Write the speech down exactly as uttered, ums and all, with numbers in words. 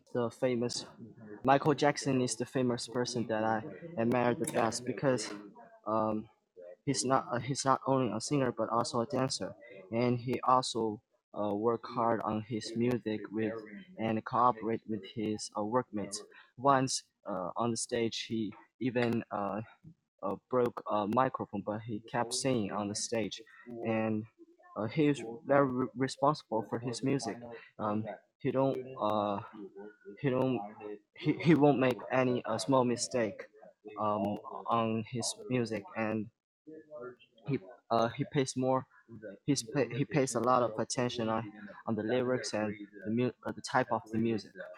the famous Michael Jackson is the famous person that I admire the best because um, he's not uh, he's not only a singer but also a dancer, and he also uh, work hard on his music with and cooperate with his uh, workmates. Once uh, on the stage, he even uh, uh, broke a microphone, but he kept singing on the stage, and uh, he is very re- responsible for his music. Um, he don't uh, he don't he, he won't make any uh, small mistake um, on his music, and he uh, he pays more he's pay, he pays a lot of attention on, on the lyrics and the mu- uh, the type of the music.